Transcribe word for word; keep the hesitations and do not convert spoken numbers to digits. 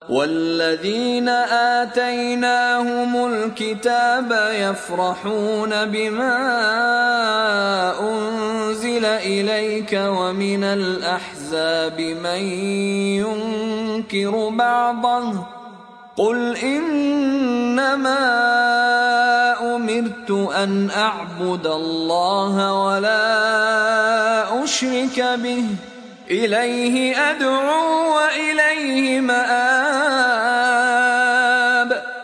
والذين آتيناهم الكتاب يفرحون بما أنزل إليك ومن الأحزاب من ينكر بعضه قل إنما أمرت أن أعبد الله ولا أشرك به إليه أدعو وإليه مآب